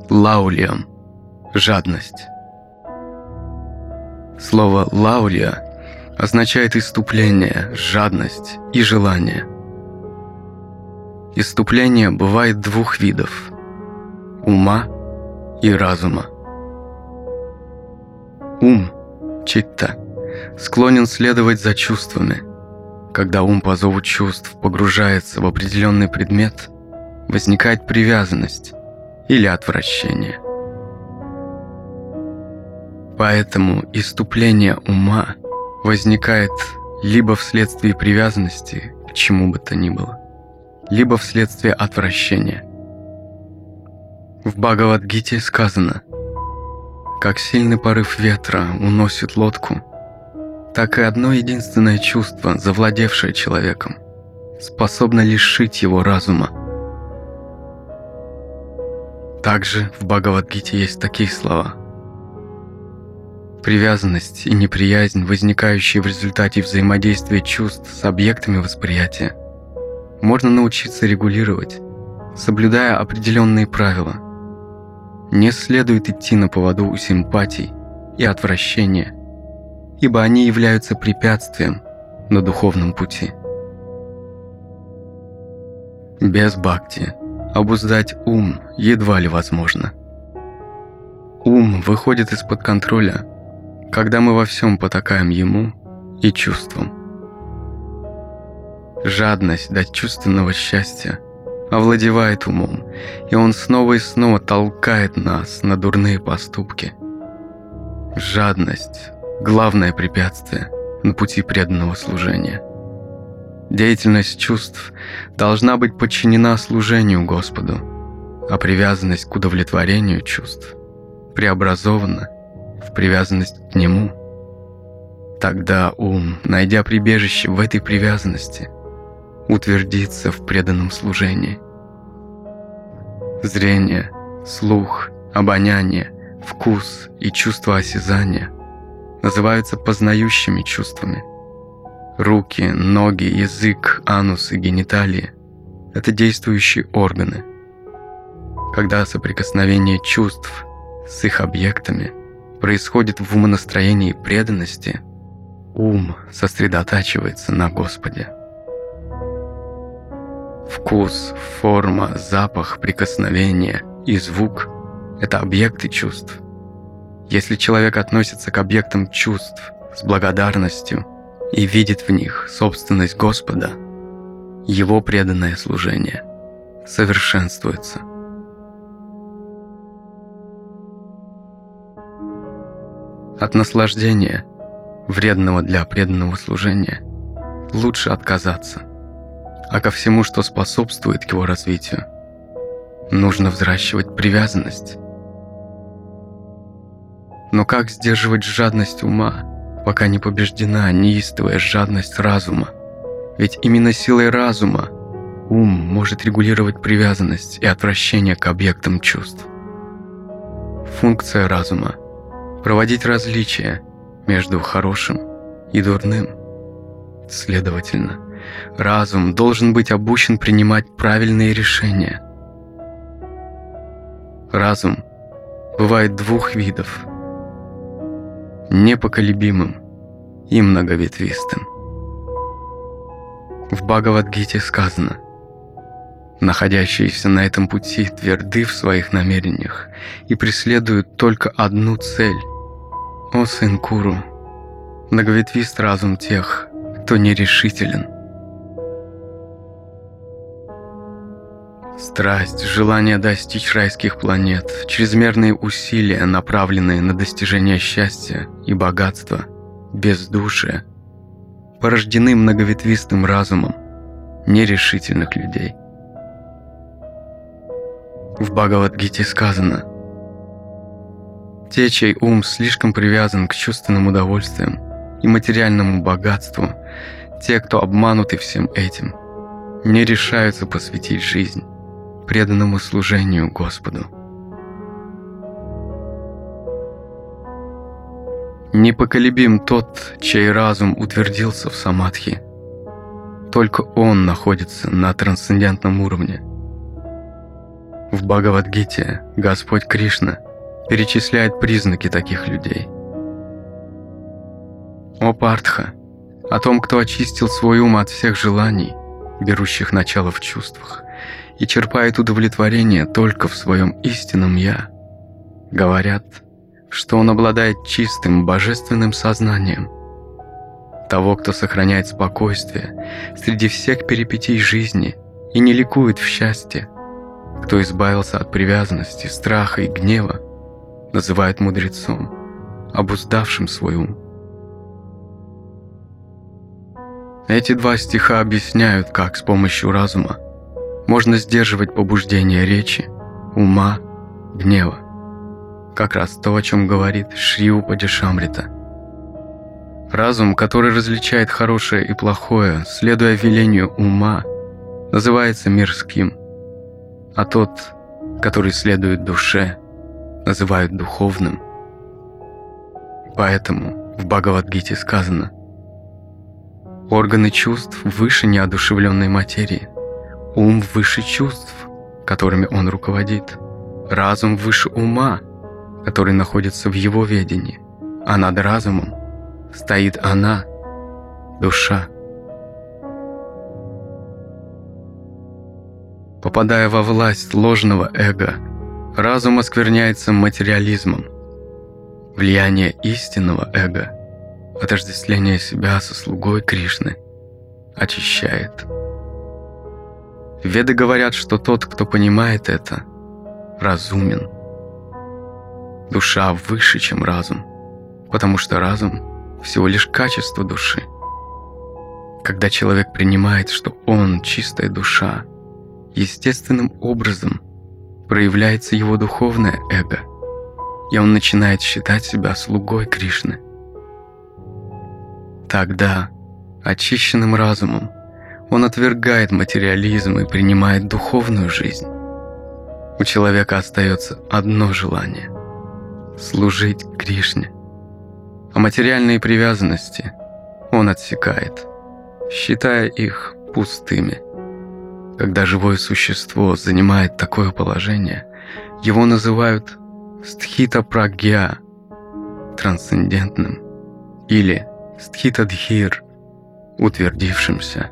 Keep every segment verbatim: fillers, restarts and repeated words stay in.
Лаулиям – жадность. Слово «лаулия» означает иступление, жадность и желание. Иступление бывает двух видов – ума и разума. Ум, читта, склонен следовать за чувствами. Когда ум по зову чувств погружается в определенный предмет, возникает привязанность или отвращение. Поэтому иступление ума возникает либо вследствие привязанности к чему бы то ни было, либо вследствие отвращения. В Бхагавад-гите сказано: «Как сильный порыв ветра уносит лодку, так и одно единственное чувство, завладевшее человеком, способно лишить его разума». Также в Бхагавад-гите есть такие слова: «Привязанность и неприязнь, возникающие в результате взаимодействия чувств с объектами восприятия, можно научиться регулировать, соблюдая определенные правила. Не следует идти на поводу у симпатий и отвращения, ибо они являются препятствием на духовном пути». Без бхакти обуздать ум едва ли возможно. Ум выходит из-под контроля, когда мы во всем потакаем ему и чувствам. Жадность до чувственного счастья овладевает умом, и он снова и снова толкает нас на дурные поступки. Жадность – главное препятствие на пути преданного служения. Деятельность чувств должна быть подчинена служению Господу, а привязанность к удовлетворению чувств преобразована в привязанность к Нему. Тогда ум, найдя прибежище в этой привязанности, утвердится в преданном служении. Зрение, слух, обоняние, вкус и чувство осязания называются познающими чувствами. Руки, ноги, язык, анус и гениталии – это действующие органы. Когда соприкосновение чувств с их объектами происходит в умонастроении преданности, ум сосредотачивается на Господе. Вкус, форма, запах, прикосновение и звук – это объекты чувств. Если человек относится к объектам чувств с благодарностью и видит в них собственность Господа, его преданное служение совершенствуется. От наслаждения, вредного для преданного служения, лучше отказаться, а ко всему, что способствует к его развитию, нужно взращивать привязанность. Но как сдерживать жадность ума, пока не побеждена неистовая жадность разума? Ведь именно силой разума ум может регулировать привязанность и отвращение к объектам чувств. Функция разума – проводить различия между хорошим и дурным. Следовательно, разум должен быть обучен принимать правильные решения. Разум бывает двух видов – непоколебимым и многоветвистым. В Бхагавад-гите сказано: «Находящиеся на этом пути тверды в своих намерениях и преследуют только одну цель. О сын Куру, многоветвист разум тех, кто нерешителен». Страсть, желание достичь райских планет, чрезмерные усилия, направленные на достижение счастья и богатства, бездушие, порождены многоветвистым разумом нерешительных людей. В Бхагавад-гите сказано: «Те, чей ум слишком привязан к чувственным удовольствиям и материальному богатству, те, кто обмануты всем этим, не решаются посвятить жизнь преданному служению Господу». Непоколебим тот, чей разум утвердился в самадхи. Только он находится на трансцендентном уровне. В Бхагавад-гите Господь Кришна перечисляет признаки таких людей. О Партха, о том, кто очистил свой ум от всех желаний, берущих начало в чувствах, и черпает удовлетворение только в своем истинном «Я», говорят, что он обладает чистым божественным сознанием. Того, кто сохраняет спокойствие среди всех перипетий жизни и не ликует в счастье, кто избавился от привязанности, страха и гнева, называют мудрецом, обуздавшим свой ум. Эти два стиха объясняют, как с помощью разума можно сдерживать побуждение речи, ума, гнева. Как раз то, о чем говорит Шри Упадешамрита. Разум, который различает хорошее и плохое, следуя велению ума, называется мирским, а тот, который следует душе, называют духовным. Поэтому в Бхагавад-гите сказано: органы чувств выше неодушевленной материи, ум выше чувств, которыми он руководит, разум выше ума, который находится в его ведении, а над разумом стоит она, душа. Попадая во власть ложного эго, разум оскверняется материализмом. Влияние истинного эго, отождествление себя со слугой Кришны, очищает. Веды говорят, что тот, кто понимает это, разумен. Душа выше, чем разум, потому что разум всего лишь качество души. Когда человек принимает, что он чистая душа, естественным образом проявляется его духовное эго, и он начинает считать себя слугой Кришны. Тогда, очищенным разумом, он отвергает материализм и принимает духовную жизнь. У человека остается одно желание — служить Кришне, а материальные привязанности он отсекает, считая их пустыми. Когда живое существо занимает такое положение, его называют стхита-прагья, трансцендентным, или стхита-дхир, утвердившимся.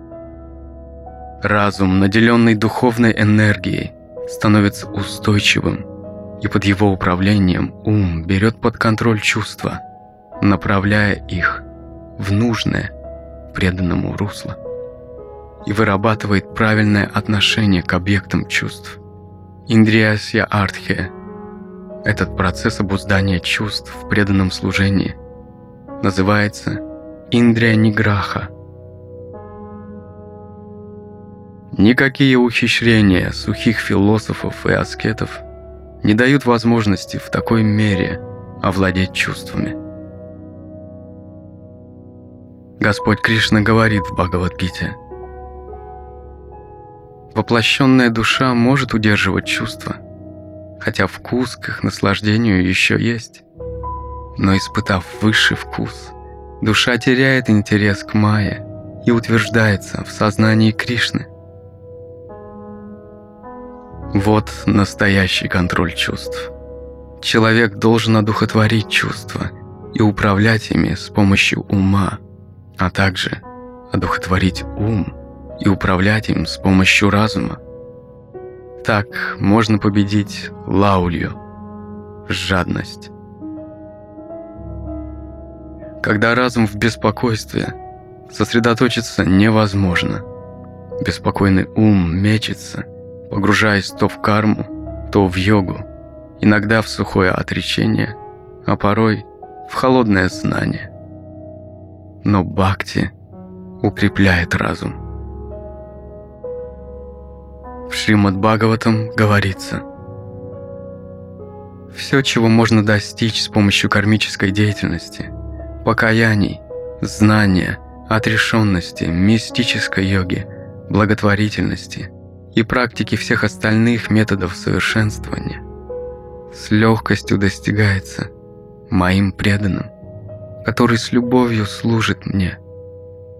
Разум, наделенный духовной энергией, становится устойчивым, и под его управлением ум берет под контроль чувства, направляя их в нужное, преданному русло, и вырабатывает правильное отношение к объектам чувств. Индриясья артхе, этот процесс обуздания чувств в преданном служении, называется индрия-ниграха. Никакие ухищрения сухих философов и аскетов не дают возможности в такой мере овладеть чувствами. Господь Кришна говорит в Бхагавад-гите: воплощенная душа может удерживать чувства, хотя вкус к их наслаждению еще есть. Но испытав высший вкус, душа теряет интерес к майе и утверждается в сознании Кришны. Вот настоящий контроль чувств. Человек должен одухотворить чувства и управлять ими с помощью ума, а также одухотворить ум и управлять им с помощью разума. Так можно победить лаулью, жадность. Когда разум в беспокойстве, сосредоточиться невозможно. Беспокойный ум мечется, погружаясь то в карму, то в йогу, иногда в сухое отречение, а порой в холодное знание. Но бхакти укрепляет разум. В Шримад-Бхагаватам говорится: все, чего можно достичь с помощью кармической деятельности, покаяний, знания, отрешенности, мистической йоги, благотворительности и практики всех остальных методов совершенствования, с легкостью достигается моим преданным, который с любовью служит мне.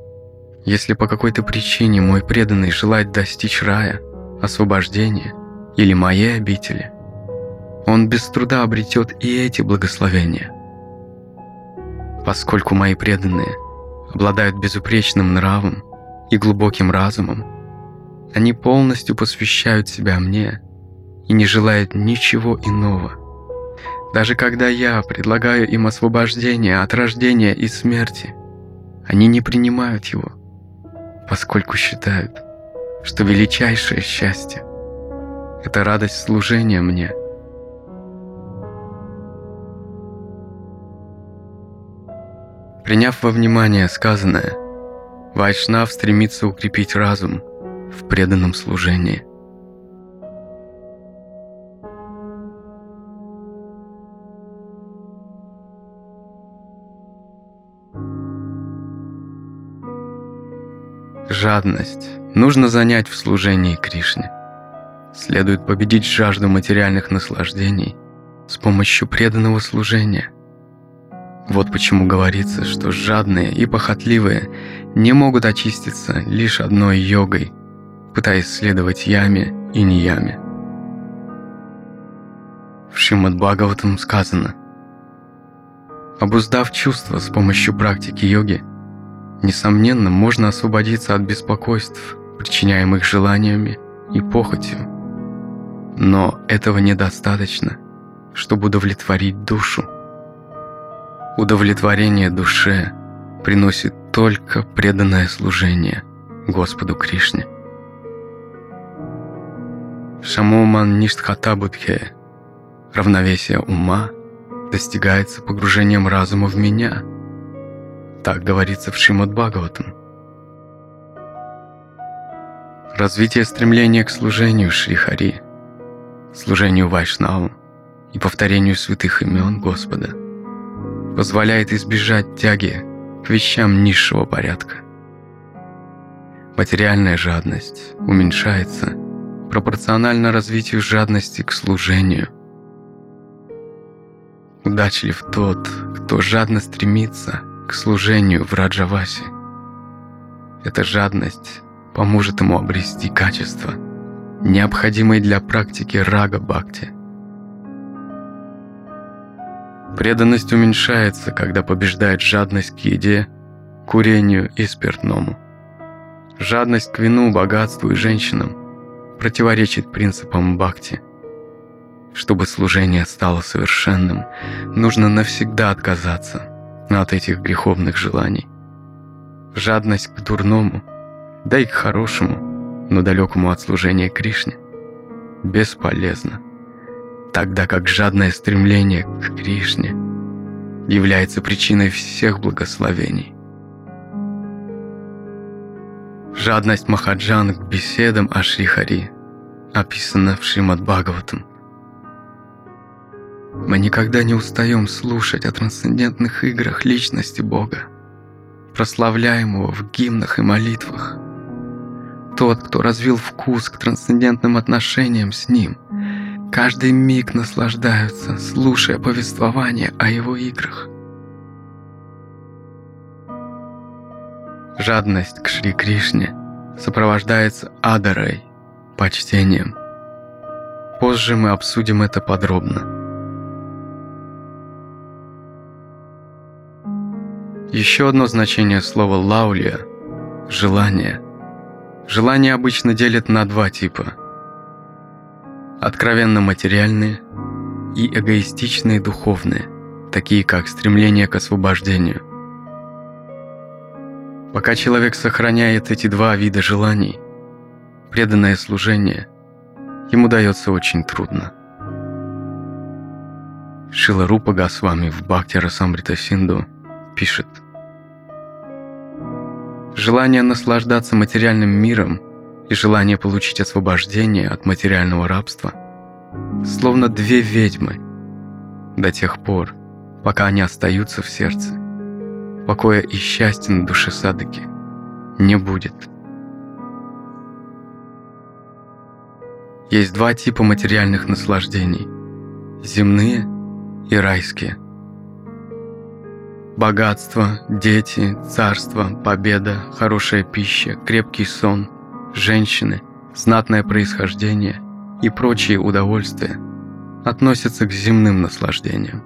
Если по какой-то причине мой преданный желает достичь рая, освобождения или моей обители, он без труда обретет и эти благословения. Поскольку мои преданные обладают безупречным нравом и глубоким разумом, они полностью посвящают себя мне и не желают ничего иного. Даже когда я предлагаю им освобождение от рождения и смерти, они не принимают его, поскольку считают, что величайшее счастье – это радость служения мне. Приняв во внимание сказанное, Вайшнав стремится укрепить разум в преданном служении. Жадность нужно занять в служении Кришне. Следует победить жажду материальных наслаждений с помощью преданного служения. Вот почему говорится, что жадные и похотливые не могут очиститься лишь одной йогой, пытаясь следовать яме и нияме. В Шримад-Бхагаватам сказано: обуздав чувства с помощью практики йоги, несомненно, можно освободиться от беспокойств, причиняемых желаниями и похотью. Но этого недостаточно, чтобы удовлетворить душу. Удовлетворение душе приносит только преданное служение Господу Кришне. Шамоман Ништхата-будхе, равновесие ума, достигается погружением разума в меня. Так говорится в Шримад-Бхагаватам. Развитие стремления к служению Шри Хари, служению Вайшнавам и повторению святых имен Господа позволяет избежать тяги к вещам низшего порядка. Материальная жадность уменьшается пропорционально развитию жадности к служению. Удачлив тот, кто жадно стремится к служению в Раджавасе. Эта жадность поможет ему обрести качества, необходимые для практики рага-бхакти. Преданность уменьшается, когда побеждает жадность к еде, курению и спиртному. Жадность к вину, богатству и женщинам противоречит принципам бхакти. Чтобы служение стало совершенным, нужно навсегда отказаться от этих греховных желаний. Жадность к дурному, да и к хорошему, но далекому от служения Кришне, бесполезна, тогда как жадное стремление к Кришне является причиной всех благословений. Жадность Махаджан к беседам о Шри Хари описана в Шримад-Бхагаватам. Мы никогда не устаем слушать о трансцендентных играх личности Бога, прославляемого в гимнах и молитвах. Тот, кто развил вкус к трансцендентным отношениям с Ним, каждый миг наслаждаются, слушая повествование о Его играх. Жадность к Шри Кришне сопровождается адарой, почтением. Позже мы обсудим это подробно. Еще одно значение слова «лаулия» – желание. Желания обычно делят на два типа – откровенно материальные и эгоистичные духовные, такие как стремление к освобождению. Пока человек сохраняет эти два вида желаний, преданное служение ему дается очень трудно. Шрила Рупа Госвами в Бхакти-расамрита-синду пишет: желание наслаждаться материальным миром и желание получить освобождение от материального рабства словно две ведьмы. До тех пор, пока они остаются в сердце, покоя и счастья на душе садхаки не будет. Есть два типа материальных наслаждений – земные и райские. Богатство, дети, царство, победа, хорошая пища, крепкий сон, женщины, знатное происхождение и прочие удовольствия относятся к земным наслаждениям.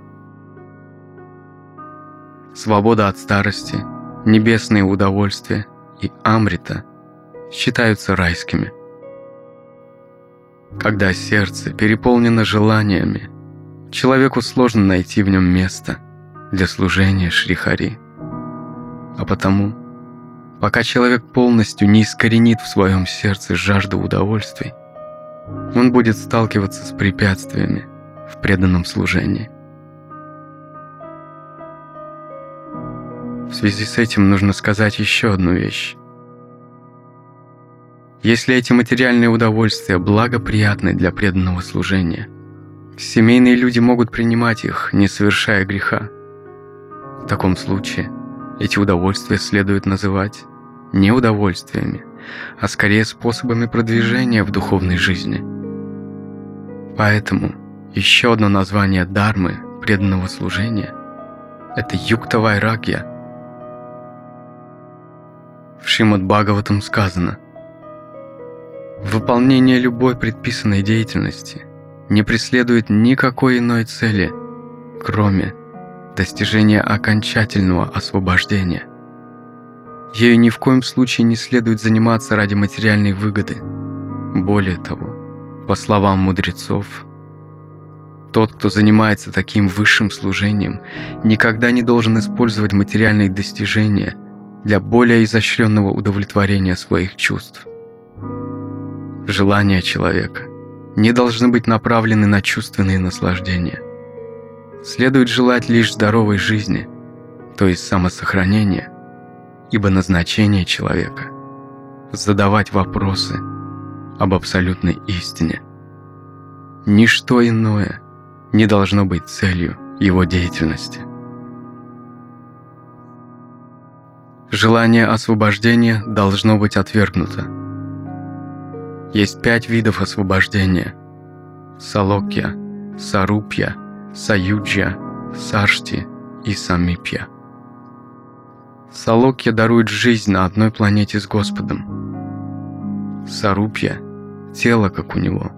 Свобода от старости, небесные удовольствия и амрита считаются райскими. Когда сердце переполнено желаниями, человеку сложно найти в нем место для служения Шри-Хари. А потому, пока человек полностью не искоренит в своем сердце жажду удовольствий, он будет сталкиваться с препятствиями в преданном служении. В связи с этим нужно сказать еще одну вещь. Если эти материальные удовольствия благоприятны для преданного служения, семейные люди могут принимать их, не совершая греха. В таком случае эти удовольствия следует называть не удовольствиями, а скорее способами продвижения в духовной жизни. Поэтому еще одно название дхармы преданного служения – это юкта-вайрагья. В Шримад-Бхагаватам сказано: выполнение любой предписанной деятельности не преследует никакой иной цели, кроме достижения окончательного освобождения. Ею ни в коем случае не следует заниматься ради материальной выгоды. Более того, по словам мудрецов, тот, кто занимается таким высшим служением, никогда не должен использовать материальные достижения для более изощренного удовлетворения своих чувств. Желания человека не должны быть направлены на чувственные наслаждения. Следует желать лишь здоровой жизни, то есть самосохранения, ибо назначение человека – задавать вопросы об абсолютной истине. Ничто иное не должно быть целью его деятельности. Желание освобождения должно быть отвергнуто. Есть пять видов освобождения: салокья, сарупья, саюджья, сашти и самипья. Салокья дарует жизнь на одной планете с Господом. Сарупья – тело, как у Него.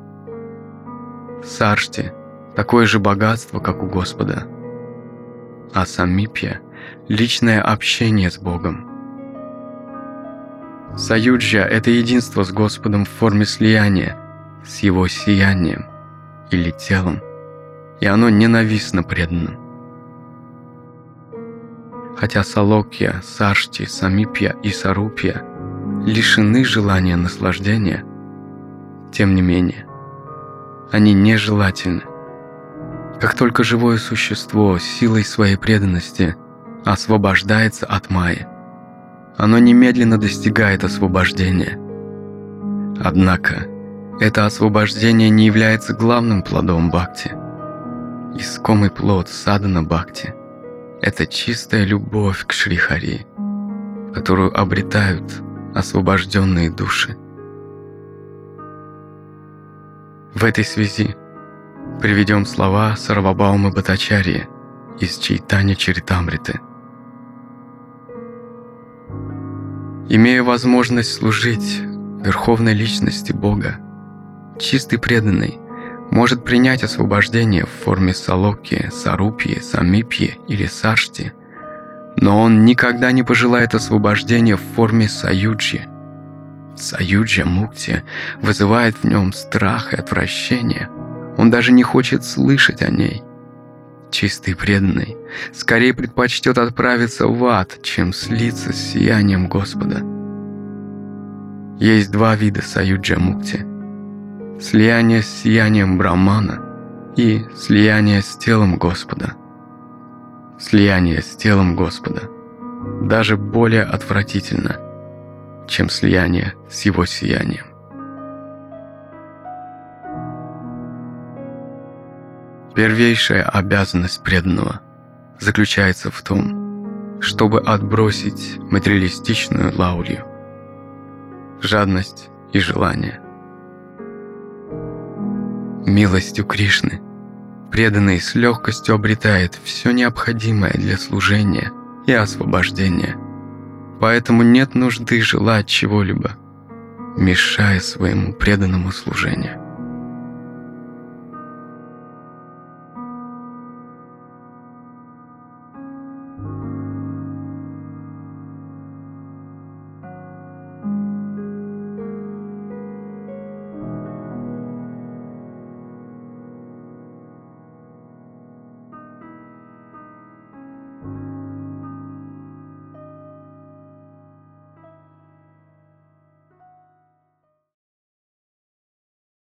Сашти – такое же богатство, как у Господа. А самипья – личное общение с Богом. Саюджья – это единство с Господом в форме слияния, с Его сиянием или телом, и оно ненавистно преданным. Хотя салокья, сашти, самипья и сарупья лишены желания наслаждения, тем не менее, они нежелательны. Как только живое существо силой своей преданности освобождается от майи, оно немедленно достигает освобождения. Однако, это освобождение не является главным плодом бхакти. Искомый плод садхана бхакти – это чистая любовь к Шри-Хари, которую обретают освобожденные души. В этой связи приведем слова Сарвабхаумы Бхаттачарьи из Чайтанья-чаритамриты. Имея возможность служить Верховной Личности Бога, чистый преданный может принять освобождение в форме салокьи, сарупьи, самипьи или сашти, но он никогда не пожелает освобождения в форме саюджи. Саюджа мукти вызывает в нем страх и отвращение. Он даже не хочет слышать о ней. Чистый преданный скорее предпочтет отправиться в ад, чем слиться с сиянием Господа. Есть два вида саюджа мукти: слияние с сиянием Брахмана и слияние с телом Господа. Слияние с телом Господа даже более отвратительно, чем слияние с Его сиянием. Первейшая обязанность преданного заключается в том, чтобы отбросить материалистичную лаурью, жадность и желание. Милостью Кришны преданный с легкостью обретает все необходимое для служения и освобождения, поэтому нет нужды желать чего-либо, мешая своему преданному служению.